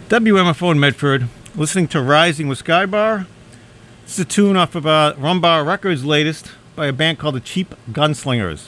WMFO in Medford, listening to Rising with Skybar. This is a tune off of Rumbar Records' latest by a band called the Cheap Gunslingers.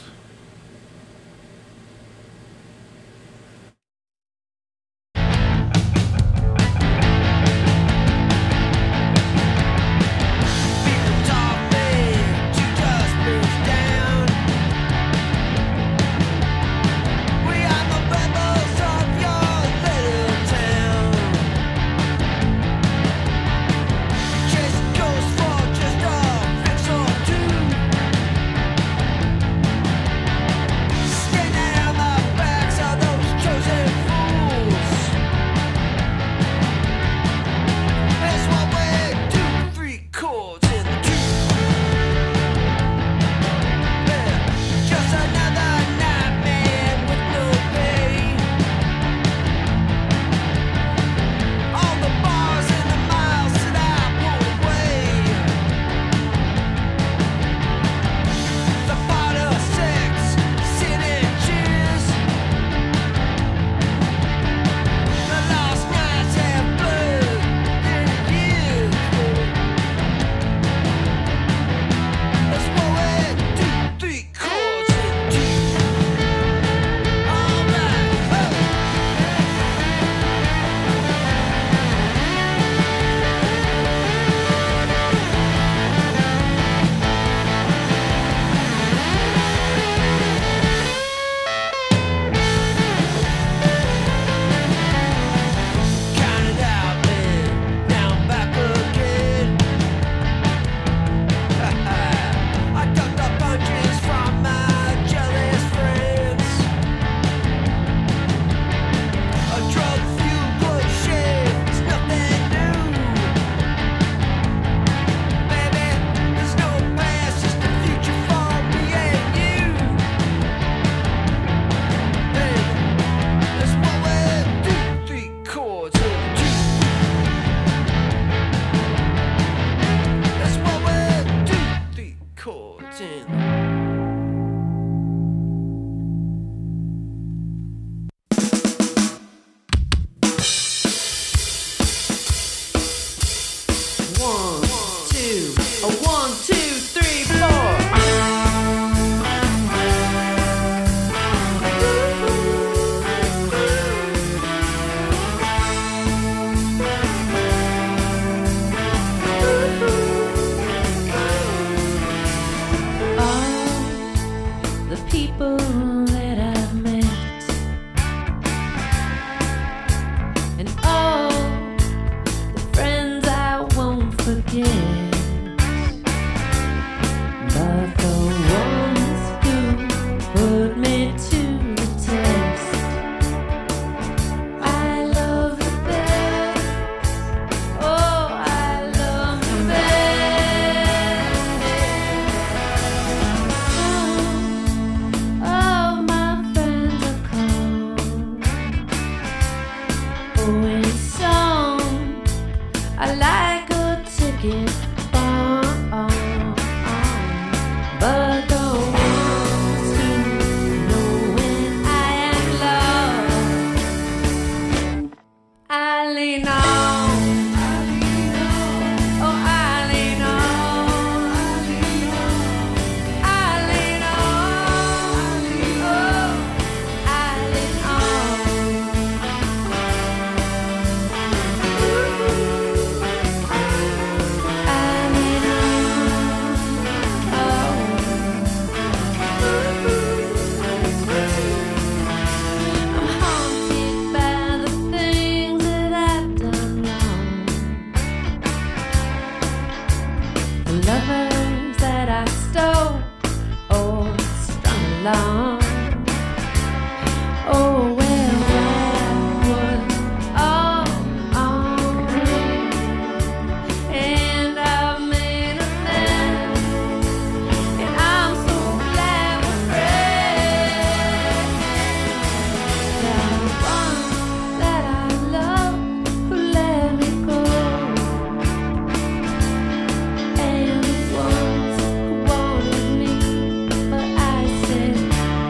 But I said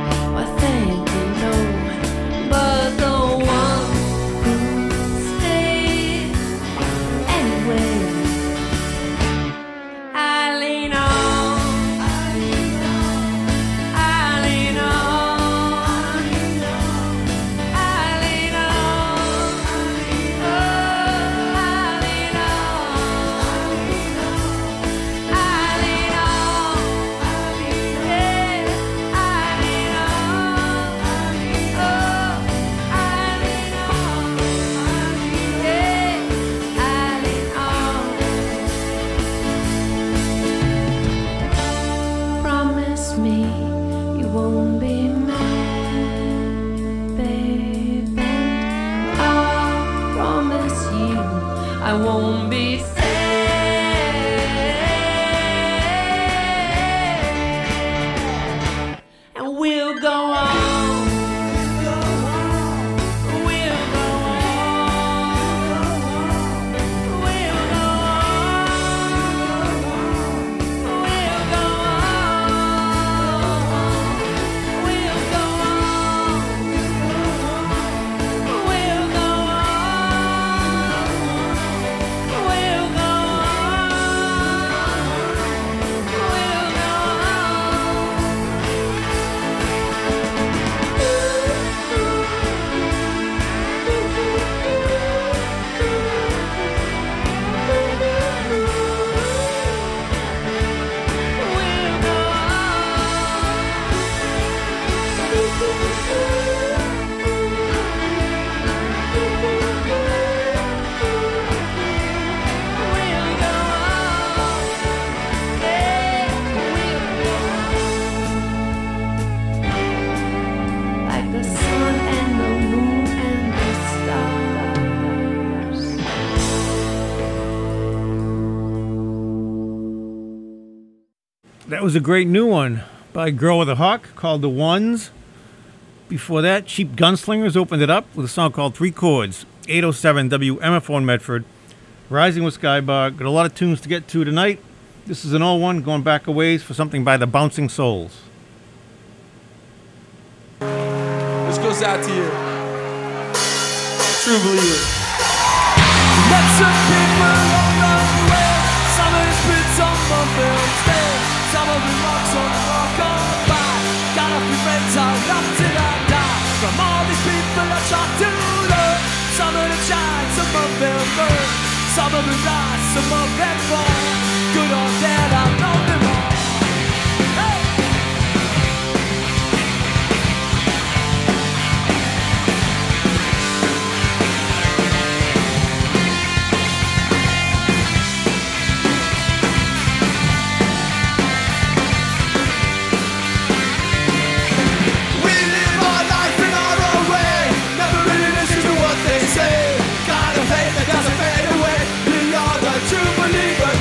won't be sad. And we'll go on. We'll go on. We'll go on. We'll go on. We'll go on. We'll go on. We'll go like the sun and the moon and the stars. That was a great new one by Girl with a Hawk called The Ones. Before that, Cheap Gunslingers opened it up with a song called Three Chords. 807 WMFO in Medford. Rising with Skybar. Got a lot of tunes to get to tonight. This is an old one going back a ways for something by the Bouncing Souls. This goes out to you, true believer. Met some people along the way. Some of them spits on my films dead. Some of them rocks on the rock on by. Got a few friends I'll love till I die. From all these people I try to learn. Some of them shine, some of them burn. Some of them rise, some of them fall. Good or bad, I know them all. Hey! We live our life in our own way. Never really listen to what they say. Got a faith that doesn't fade away. We are the true believers.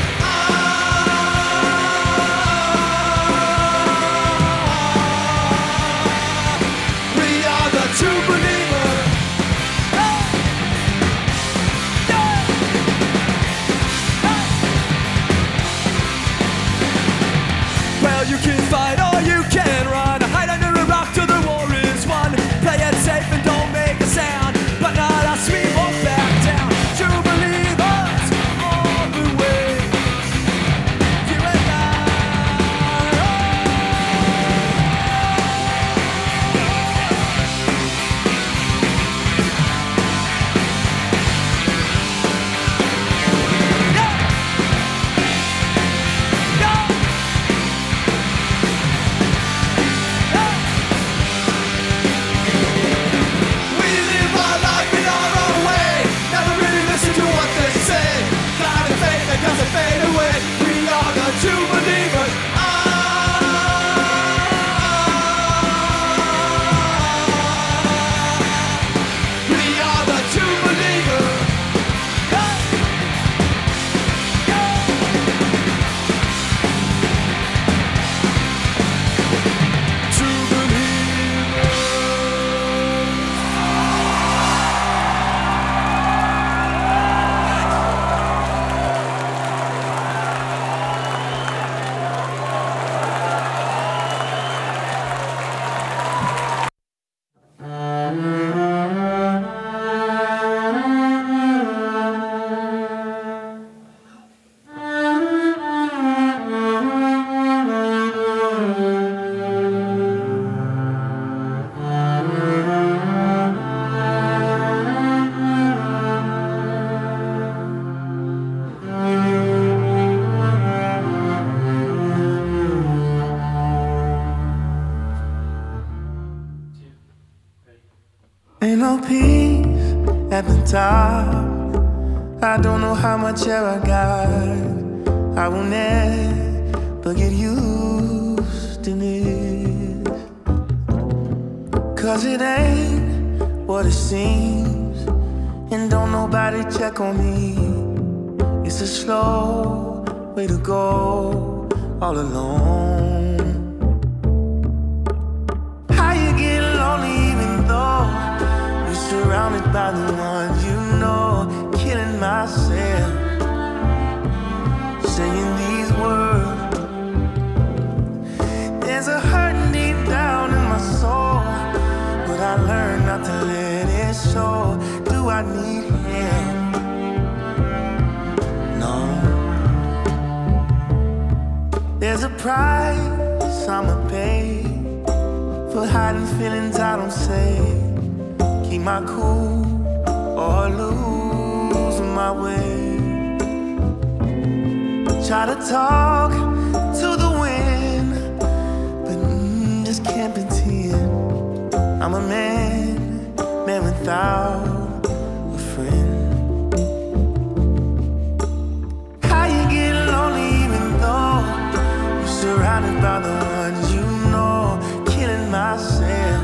We are the true believers. Hey! Yeah! Hey! Well, you can fight or you can run. Hide under a rock till the war is won. Play it safe and don't make a sound. But not us, we won't back down. True believers all the way. You and I. Yeah! Yeah! We live our life in our own way. Never really listen to what they say. Got a faith that doesn't fade away. We are the true believers. We are the true believers. Hey! Yeah! True believers. Ain't no peace at the top. I don't know how much air I got. I will never get used to this. 'Cause it ain't what it seems. And don't nobody check on me. It's a slow way to go all alone. How you get lonely even though you're surrounded by the ones you know? Killing myself, saying these words. There's a hurting deep down in my soul, but I learned not to let it show. Do I need help? No. There's a price I'ma pay for hiding feelings I don't say. Keep my cool or losing my way. Try to talk to the wind, but just can't pretend. I'm a man without a friend. How you get lonely even though you're surrounded by the ones you know? Killing myself,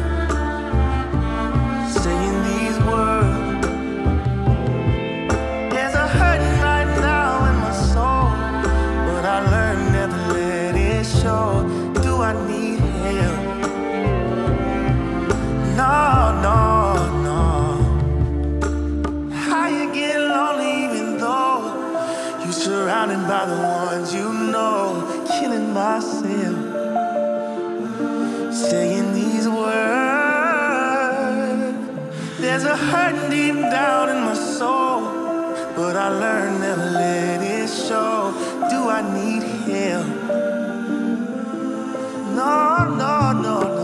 saying these words. There's a hurting right now in my soul, but I learned never let it show. Do I need help? No, no, no. How you get lonely even though you're surrounded by the ones you know? Killing myself, saying these words. There's a hurt deep down in my soul, but I learned never let it show. Do I need help? No, no, no, no.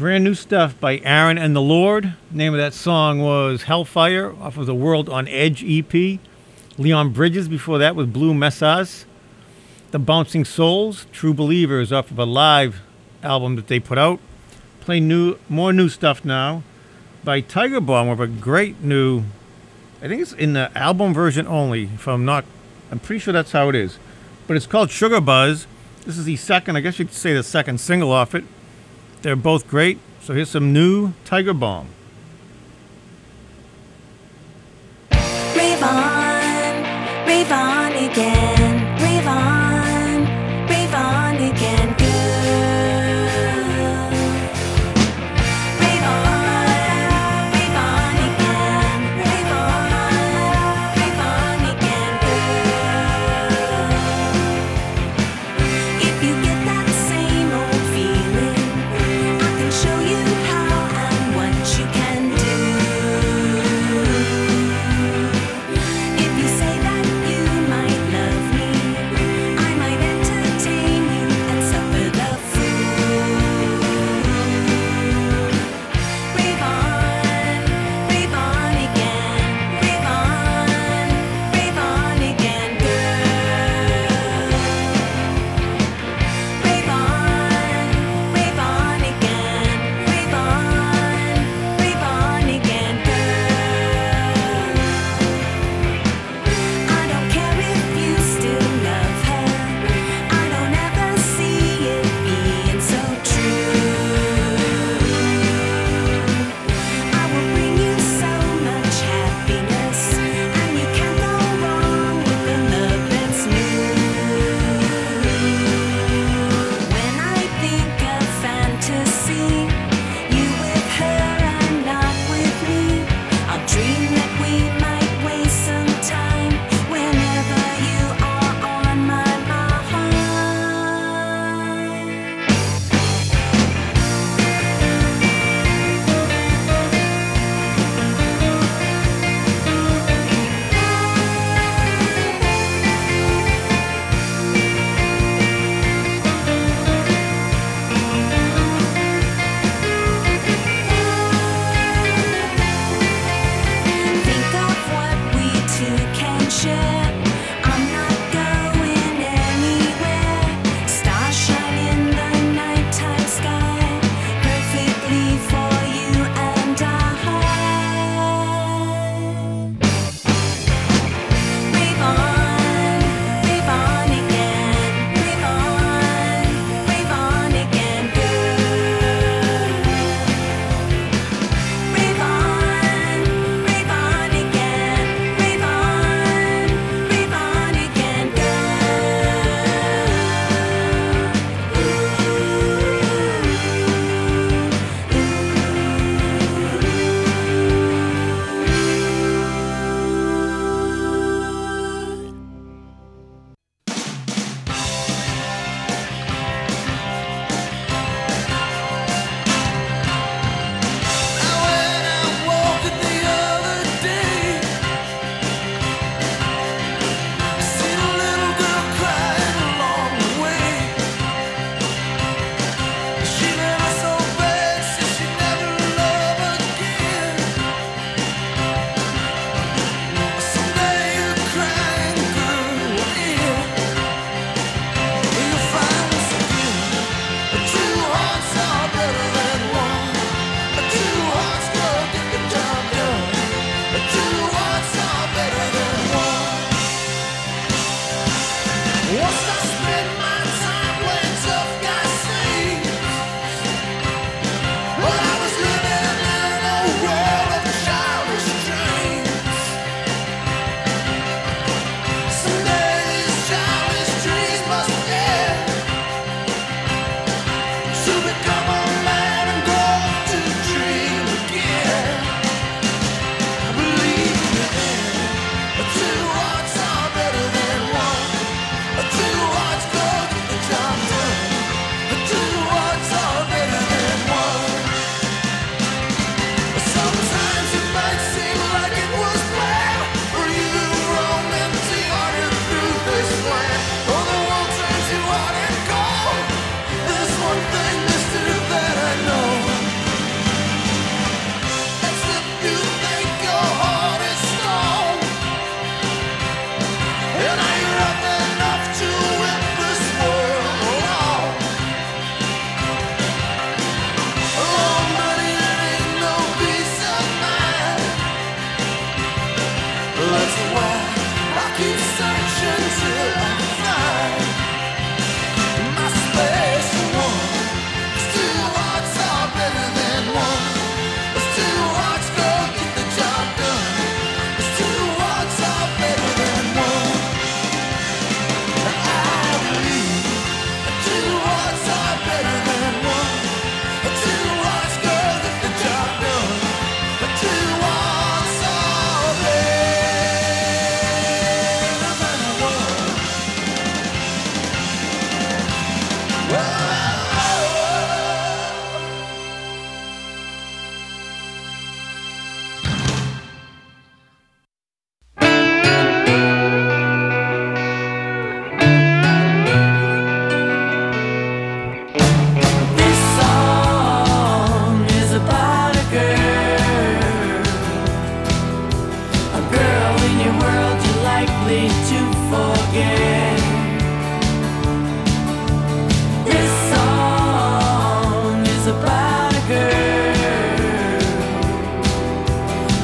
brand new stuff by Aaron and the Lord. Name of that song was Hellfire off of the World on Edge EP. Leon Bridges before that with Blue Messas. The Bouncing Souls, True Believers off of a live album that they put out. Playing more new stuff now by Tiger Bomb with a great new, I think it's in the album version only, I'm pretty sure that's how it is. But it's called Sugar Buzz. This is the second, I guess you could say the second single off it. They're both great. So here's some new Tiger Bomb. Rave on again, rave on again, good. Rave on again, rave on again, good. If you get that same old feeling, I can show you how and what you can do. If you say that you might love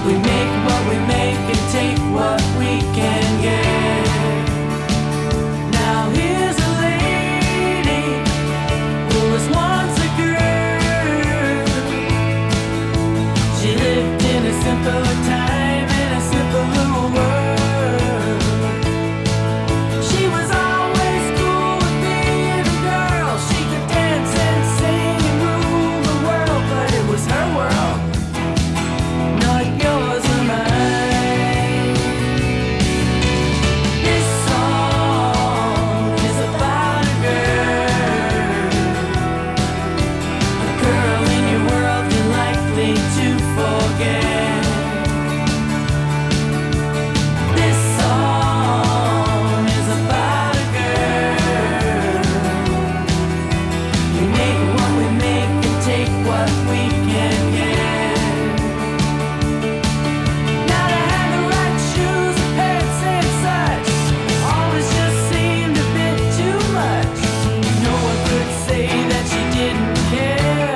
We make what we make and take what we can get. Now here's a lady who was once a girl. She lived in a simpler time, in a simpler world. She was always cool with being a girl. She could dance and sing and rule the world, but it was her world, not yours or mine. This song is about a girl in your world you're likely to forget. This song is about a girl. We make what we make and take what we can get. Now to have the right shoes, pants and such always just seemed a bit too much. No one could say that she didn't care,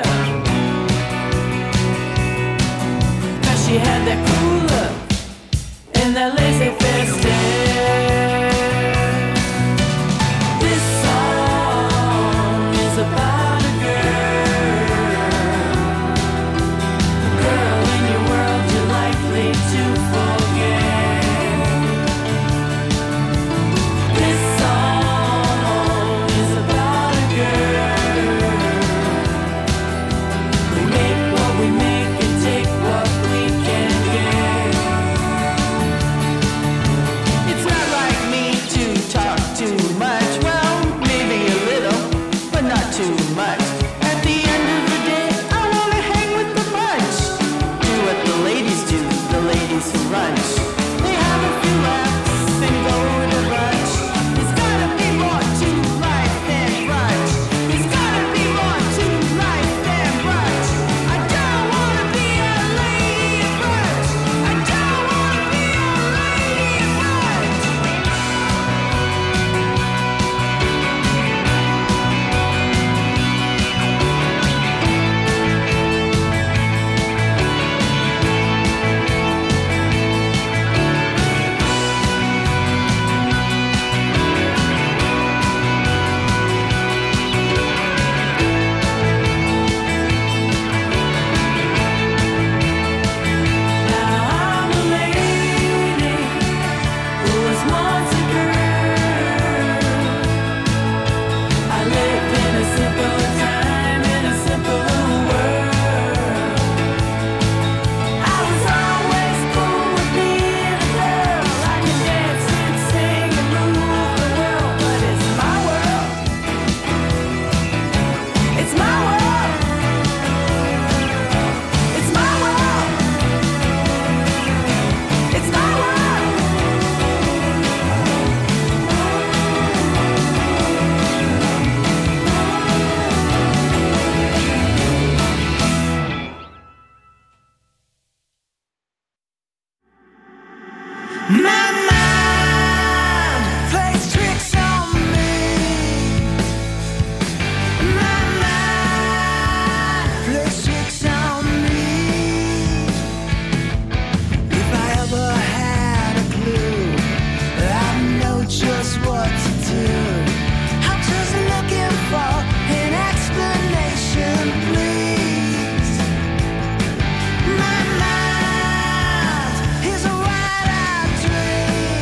'cause she had that cool look and that laissez-faire stare. This song is about a girl in your world you're likely to forget. This song is about a girl. We make what we make and take what we can get. It's not like me to talk too much. Well, maybe a little, but not too much. At the end of the day, I wanna hang with the bunch. Do what the ladies do, the ladies who lunch. They have a few laughs and go to lunch. There's gotta be more to life than brunch. There's gotta be more to life than brunch. I don't wanna be a lady at brunch. I don't wanna be a lady at brunch. Now I'm a lady who was once a girl. I lived in a simpler time, in a simpler world. I was always cool with being a girl. I can dance and sing and rule the world, but it's my world. It's my world. It's my world. It's my world. My mind plays tricks on me. My mind plays tricks on me. If I ever had a clue, I'd know just what to do. I'm just looking for an explanation, please. My mind is a wide-eyed dream.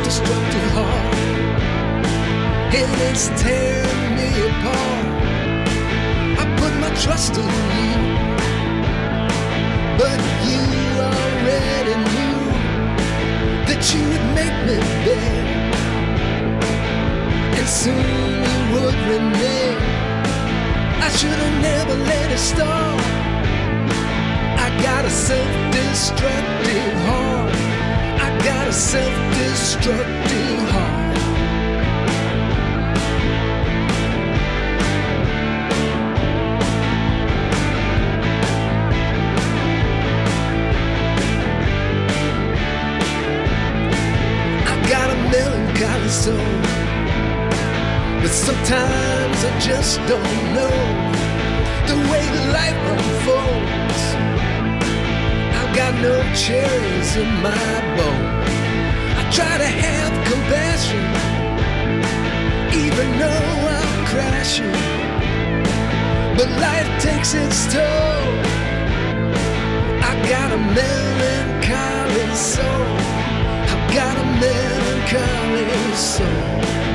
self-destructive heart, and it's tearing me apart. I put my trust in you, but you already knew that you would make me beg, and soon you would renege. I should have never let it start. I got a self-destructive heart. I got a self-destructive heart. I got a melancholy soul, but sometimes I just don't know the way that life unfolds. I've got no cherries in my bowl. I try to have compassion, even though I'm crashing, but life takes its toll. I got a melancholy soul. I've got a melancholy soul.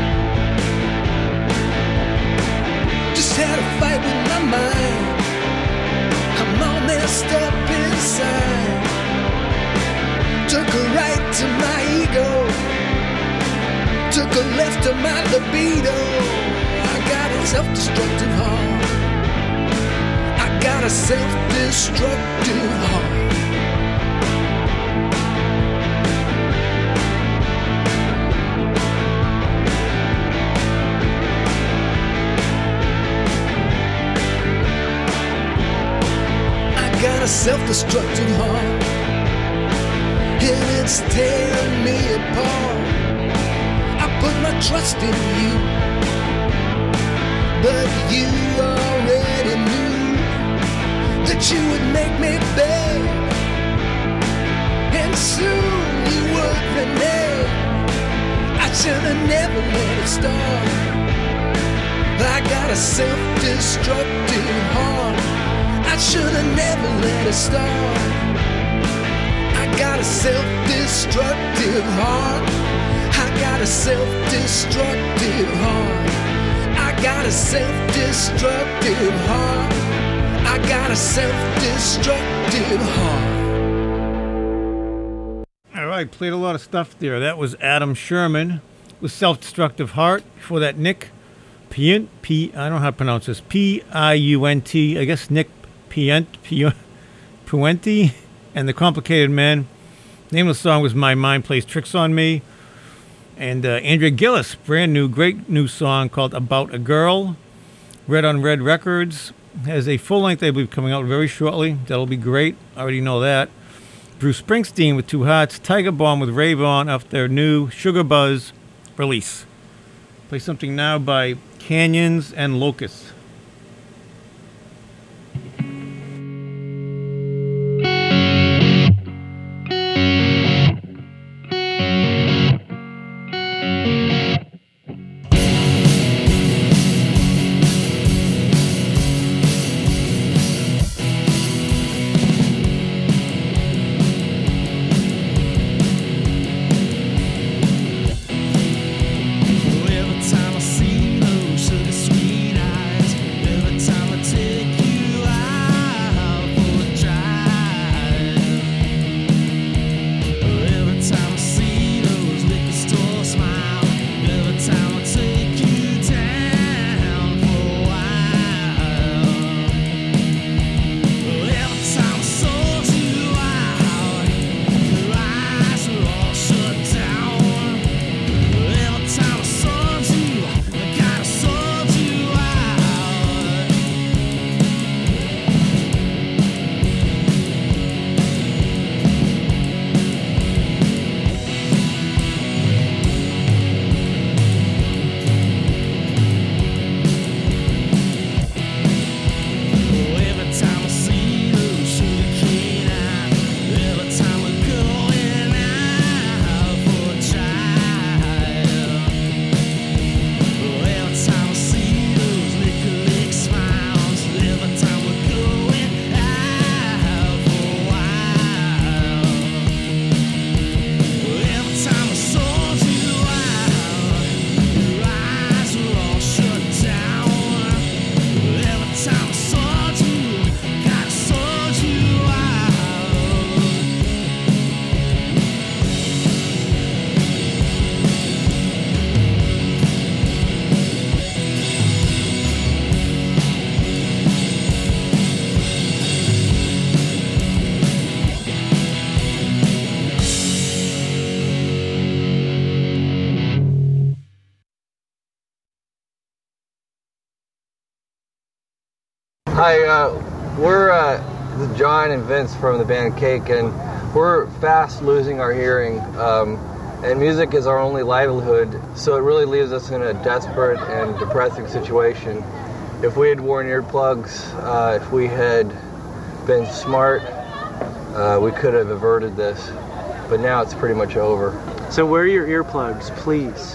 Just had a fight with my mind. I'm all messed up inside. Took a right to my ego, took a left to my libido. I got a self-destructive heart. I got a self-destructive heart. Got a self-destructive heart, and it's tearing me apart. I put my trust in you, but you already knew that you would make me beg, and soon you would renege. I should have never let it start. I got a self-destructive heart. I should have never let it start. I got a self-destructive heart. I got a self-destructive heart. I got a self-destructive heart. I got a self-destructive heart. All right, played a lot of stuff there. That was Adam Sherman with Self-Destructive Heart. Before that, Nick Piunt, I don't know how to pronounce this, Piunt, I guess Nick Puente, and The Complicated Man. The name of the song was My Mind Plays Tricks on Me. And Andrea Gillis, brand new, great new song called About a Girl. Red on Red Records. Has a full length, I believe, coming out very shortly. That'll be great. I already know that. Bruce Springsteen with Two Hearts. Tiger Bomb with Rave On off their new Sugar Buzz release. Play something now by Canyons and Locusts. Every time I see those sugar sweet eyes, Hi, we're John and Vince from the band Cake, and we're fast losing our hearing. And music is our only livelihood, so it really leaves us in a desperate and depressing situation. If we had worn earplugs, if we had been smart, we could have averted this. But now it's pretty much over. So wear your earplugs, please.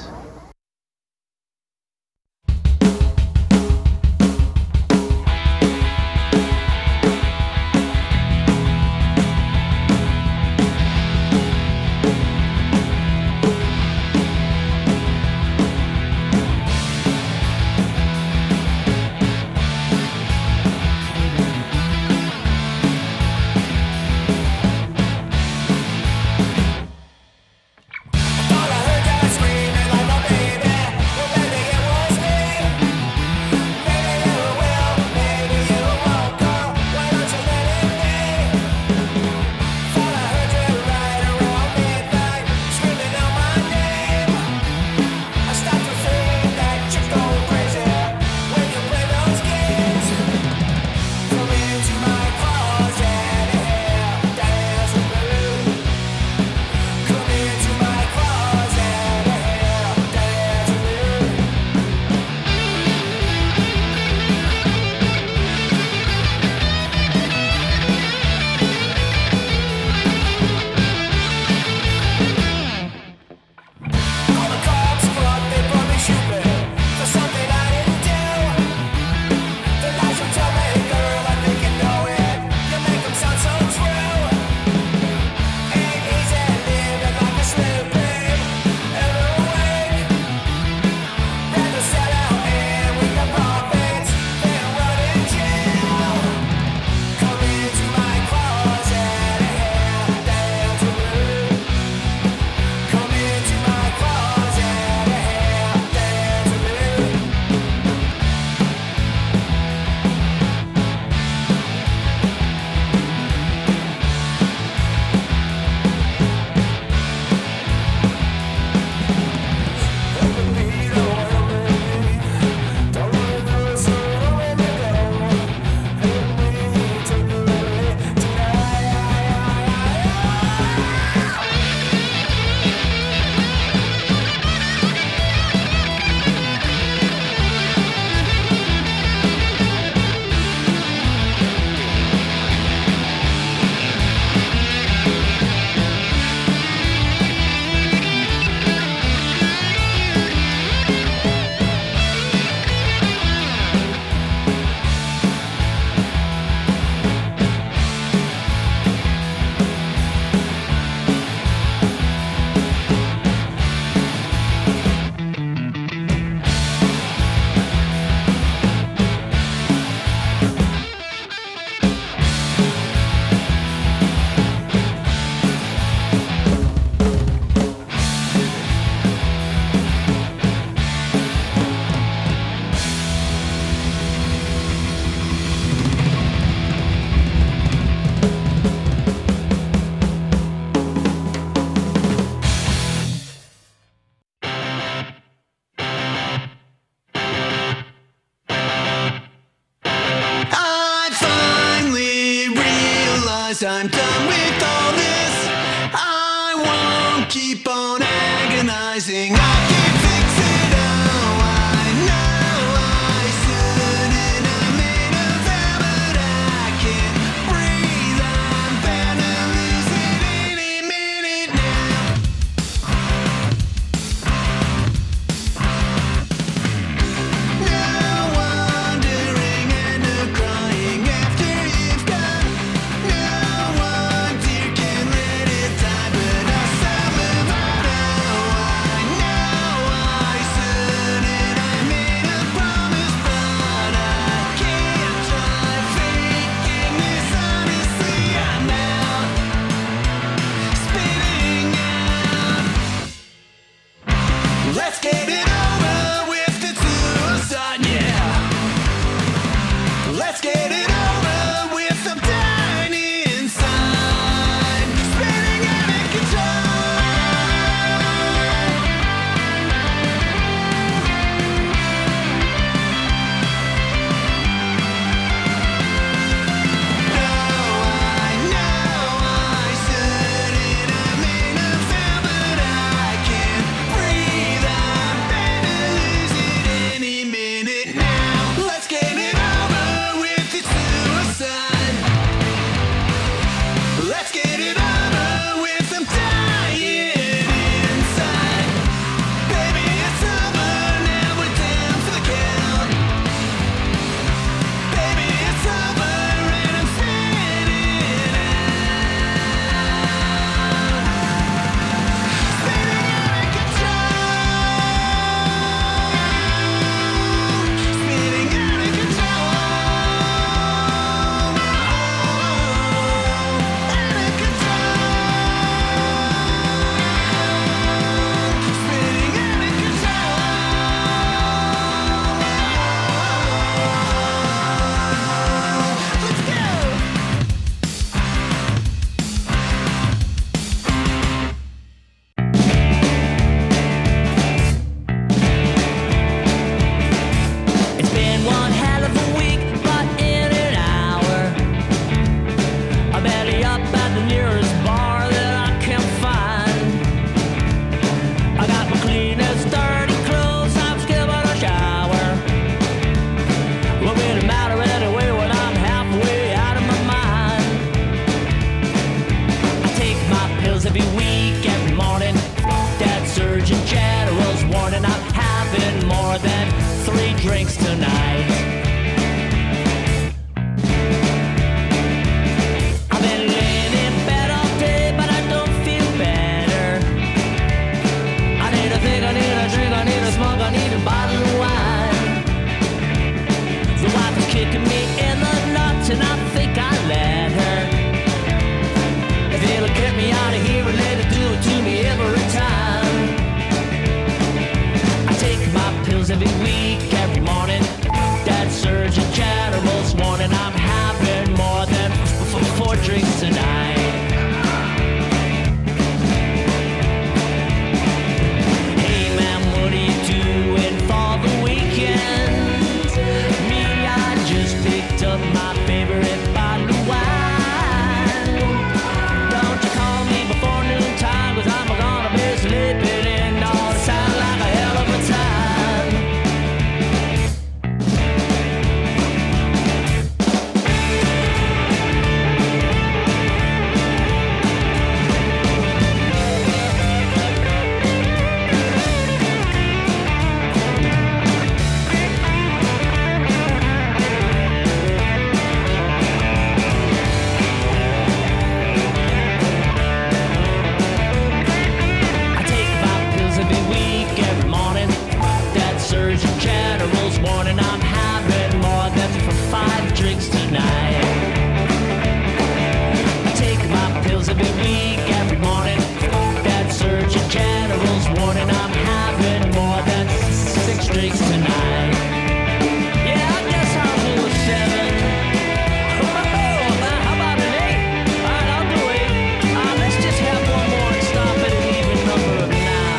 I'm done with all this. I won't keep on agonizing. I can't fix it. Oh, I know I should, and I'm made of hell, but I can't breathe. I'm bound to lose it any minute now. No wondering and no crying after you've gone. No one dear can let it die, but I'll still move on. Oh, I know pills every week, every morning. That Surgeon General's warning I'm having more than 3 drinks tonight. I've been laying in bed all day, but I don't feel better. I need a thing, I need a drink, I need a smoke, I need a bottle of wine. The wife is kicking me in the nuts, and I think I let her. If it'll get me out of here and let it do it to me every time. I take my pills every week, every morning. That Surgeon General's warning I'm having more than 4 drinks tonight. Hey man, what are you doing for the weekend? Me, I just picked up my favorite bottle of wine. Don't you call me before noontime, 'cause I'm gonna be sleeping in all the sound like a hell of a time. I take my pills every week, every morning. That Surgeon General's warning I'm having more than 5 drinks tonight. I take my pills every week, every morning. That Surgeon General's warning I'm having more than 6 drinks tonight. Yeah, I guess I'll do a 7. How about an 8? Alright, I'll do 8. Let's just have one more and stop at an even number of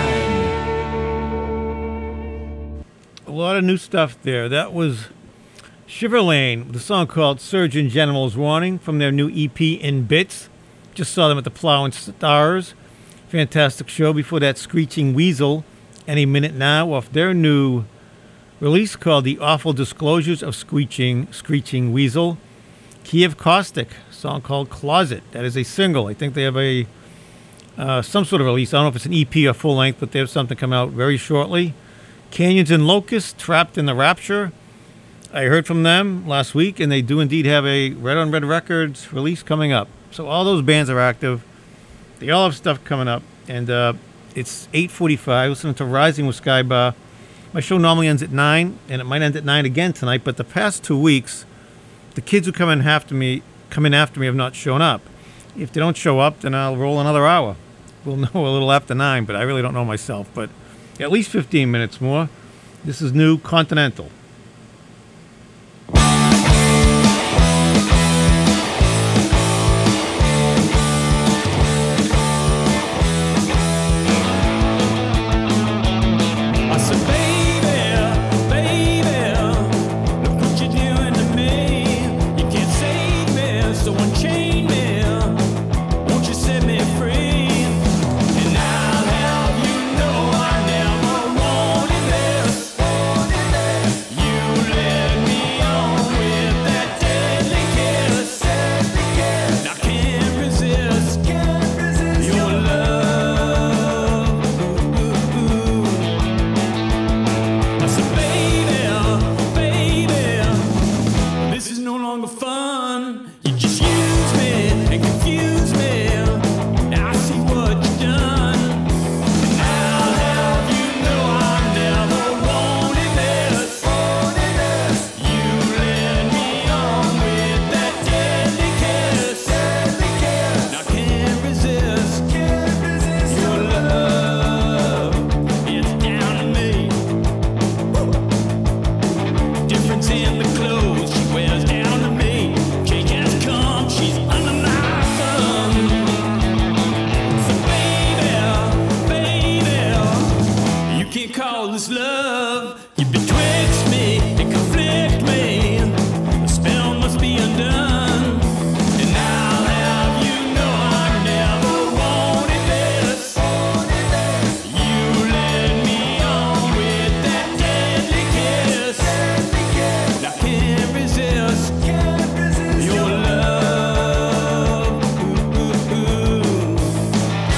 9. A lot of new stuff there. That was Shiver Lane with a song called Surgeon General's Warning from their new EP In Bits. Just saw them at the Plow and Stars. Fantastic show. Before that, Screeching Weasel, Any Minute Now, off their new release called The Awful Disclosures of Screeching Weasel. Kiev Caustic, song called Closet. That is a single. I think they have a some sort of release. I don't know if it's an EP or full length, but they have something come out very shortly. Canyons and Locusts, Trapped in the Rapture. I heard from them last week, and they do indeed have a Red on Red Records release coming up. So all those bands are active. They all have stuff coming up, and it's 8:45. Listening to Rising with Skybar. My show normally ends at 9, and it might end at 9 again tonight, but the past 2 weeks, the kids who come in after me have not shown up. If they don't show up, then I'll roll another hour. We'll know a little after 9, but I really don't know myself. But at least 15 minutes more. This is new Continental. I said, baby, baby, look what you're doing to me. You can't save me, so unchain me. Won't you set me free? And I'll have you know I never wanted this. You led me on with that deadly kiss. And I can't resist your love. I said, baby, baby, this is no longer fun. You just use me and confuse me. Now I see what you've done. And I'll have you know I never wanted this. You led me on with that deadly kiss. And I can't resist your love. It's down to me. Difference in the clothes she wears down to me. Change has come, she's under my thumb. So baby, baby, you can't call this love. You betwixt me and conflict me. The spell must be undone. And I'll have you know I never wanted this. You led me on with that deadly kiss. And I can't resist your love.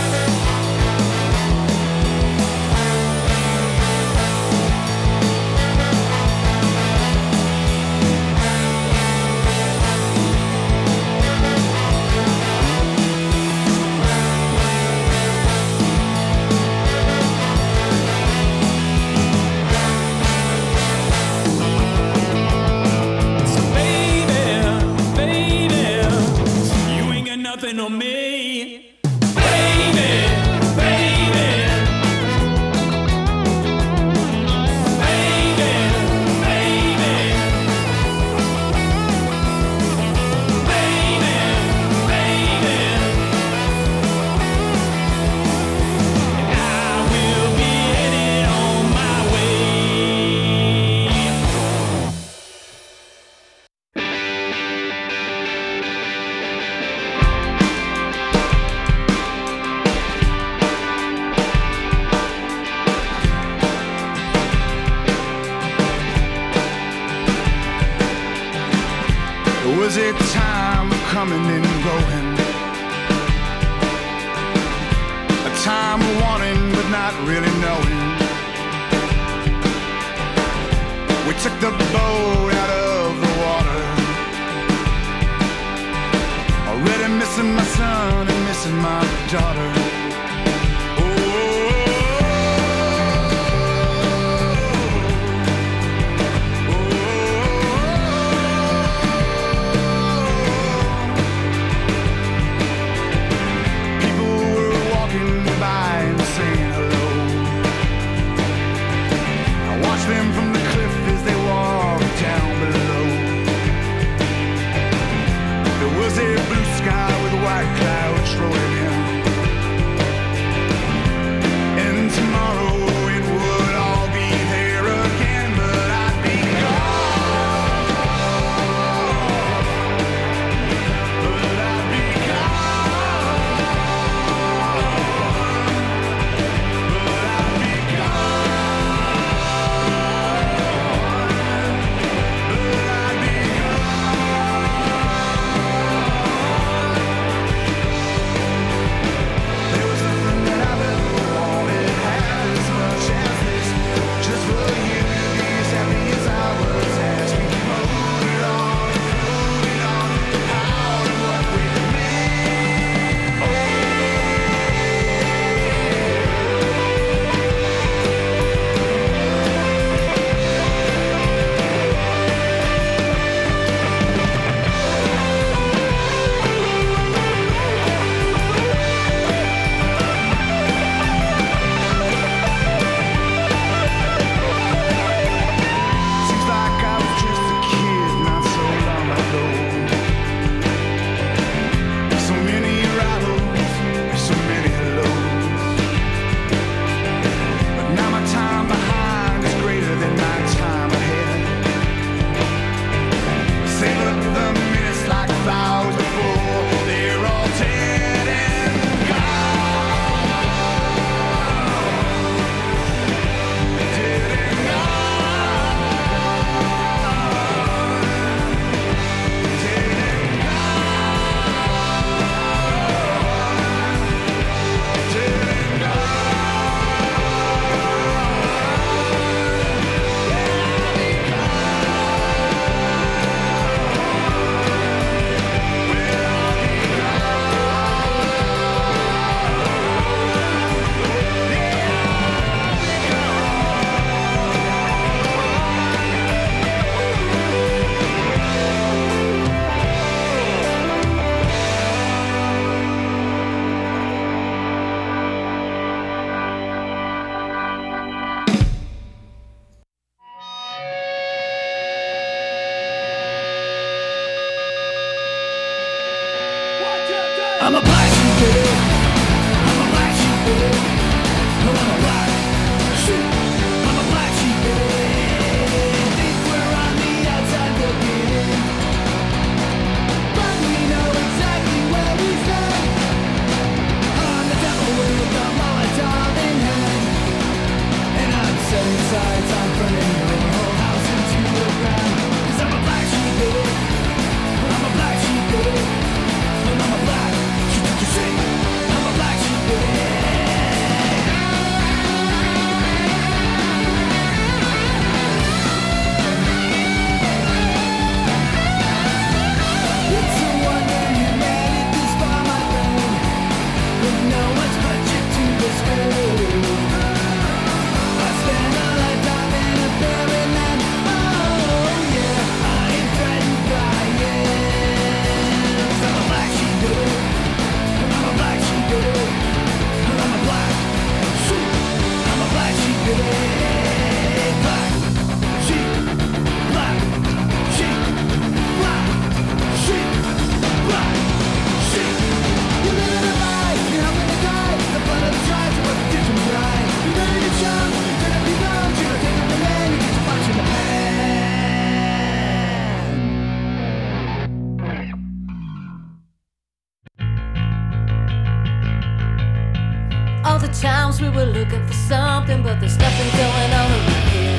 coming and going. A time of wanting but not really knowing. We took the boat out of the water. Already missing my son and missing my daughter. Them from the cliff as they walked down below. There was a blue sky with white clouds rolling in. And tomorrow it would all be there again, but I'd be gone. But I'd be gone. But I'd be gone. I'm a black sheep, baby. I'm a black sheep, baby. I'm a black sheep. I'm a black sheep, baby. Think we're on the outside looking in, but we know exactly where we stand. On the devil with the Molotov in hand, and I'm setting sights on burning your whole house into the ground. 'Cause I'm a black sheep, baby. I'm a black sheep, baby. And I'm a black sheep. I'm a black sheep, baby. It's a wonder you made it this far, my friend. But no one's put you to the screw. I spent a lifetime in a barren land. Oh yeah, I ain't threatened by it. 'Cause I'm a black sheep, baby. I'm a black sheep, baby. I'm a black sheep. I'm a black sheep, baby. Black sheep, black sheep, black sheep, black sheep. You live in a lie, you're not gonna die. The blood of the tribes is what did you right. You ready to jump, you're gonna be wrong. You're not taking the man, you get to punch in the pan. All the times we were looking for something, but there's nothing going on around here.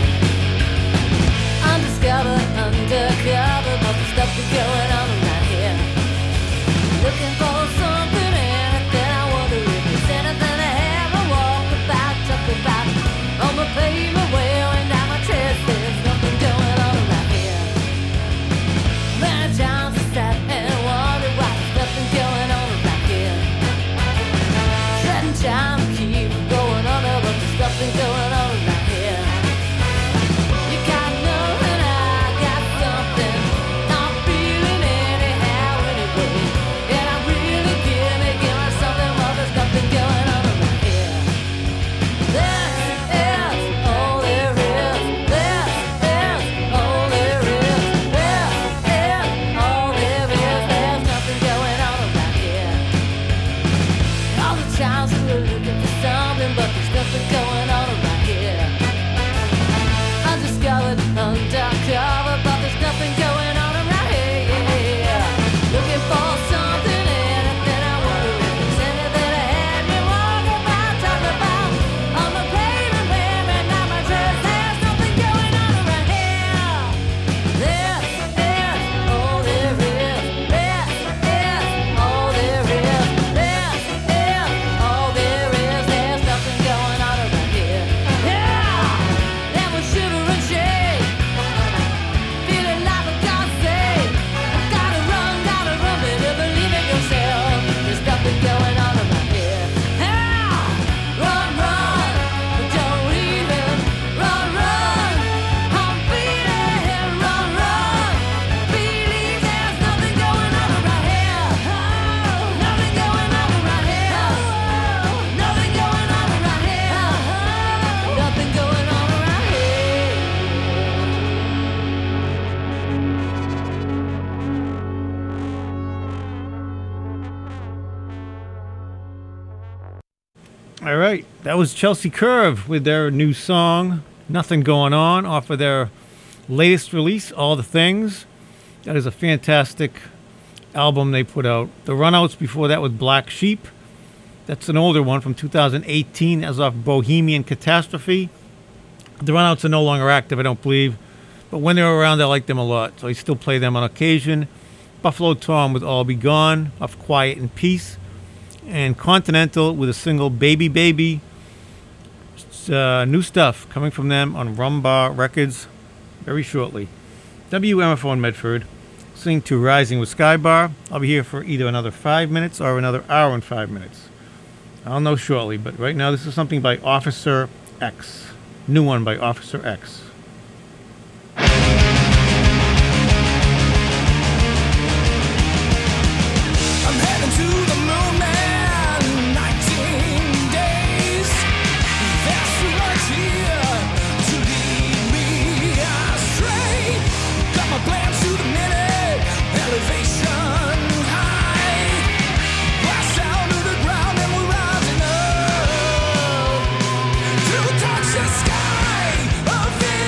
Undiscovered, undercover, but there's nothing going on around here. Looking for something, anything. I wonder if there's anything I haven't walked about, talked about. On the pavement, wearing down my chest, there's nothing going on around here. Many times I sat and wondered why there's nothing going on around here. Setting time to keep going under, but there's nothing going on around here. You got nothing, I got something. I'm feeling anyhow anyway. And I really give me something, well there's nothing going on around here. This is all there is. This is all there is. This is all there is. There's nothing going on around here. All the times we were looking for something, but there's nothing going on around here. Undiscovered, undercover, but there's nothing going on around here. Looking for something, anything. I wonder if there's anything I had me walk about, talk about. On the pavement, wearing out my dress, there's nothing going on around here. This is all there is. This is all there is. This is all there is. There's nothing going on around here. Yeah, then we shiver and shake, feeling like a god say, gotta run, better believe in yourself. There's nothing going on around here. Yeah, run, but don't even run. I'm feeling, run, believe there's nothing going on around here. Oh, nothing going on around here. Oh, nothing going on around here. Oh, nothing going on around here. All right, that was Chelsea Curve with their new song, Nothing Going On, off of their latest release, All the Things. That is a fantastic album they put out. The Runouts before that with Black Sheep. That's an older one from 2018, as off Bohemian Catastrophe. The Runouts are no longer active, I don't believe. But when they were around, I liked them a lot, so I still play them on occasion. Buffalo Tom with All Be Gone, off Quiet and Peace. And Continental with a single, Baby Baby. It's, new stuff coming from them on Rumbar Records very shortly. WMFO in Medford, listening to Rising with Skybar. I'll be here for either another 5 minutes or another hour and 5 minutes. I'll know shortly, but right now this is something by Officer X. New one by Officer X. I'm heading to the moon, man. 19 days. There's too much here to lead me astray. Got my plans to the minute. Elevation high. Blast down to the ground and we're rising up to touch the sky. A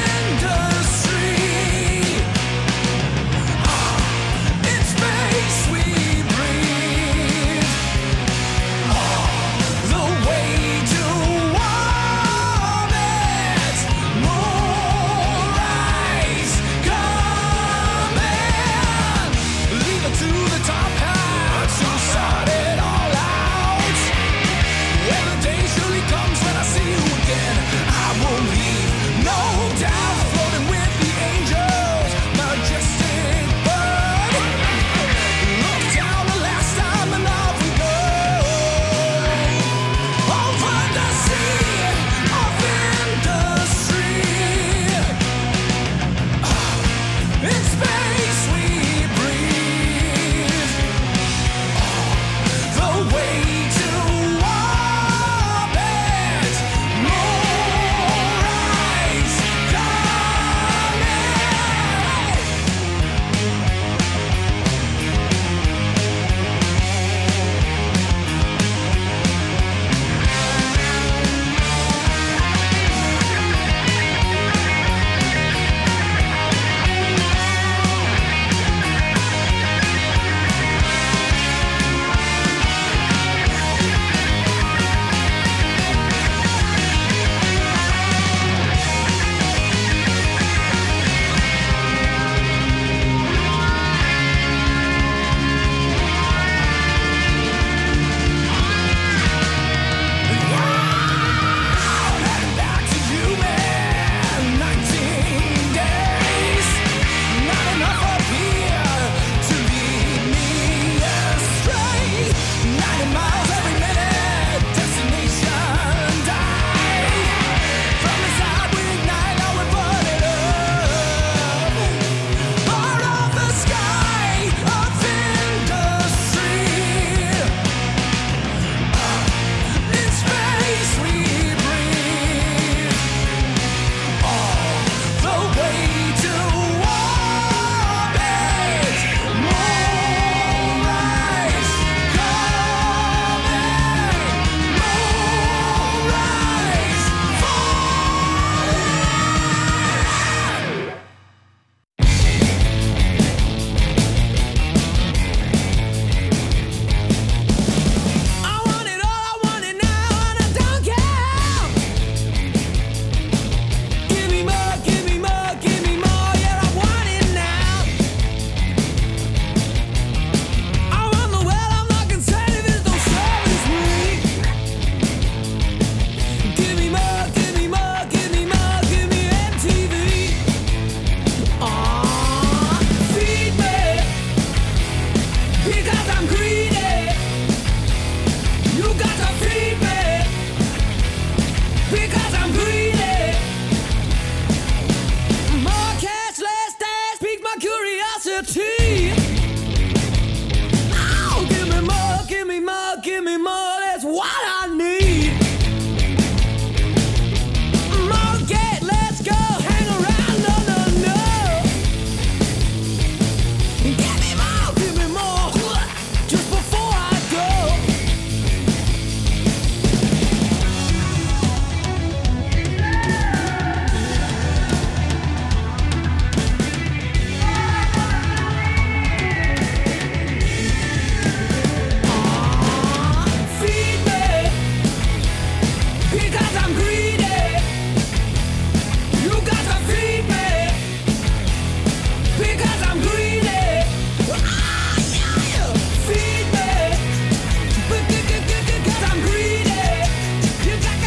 Because I'm greedy.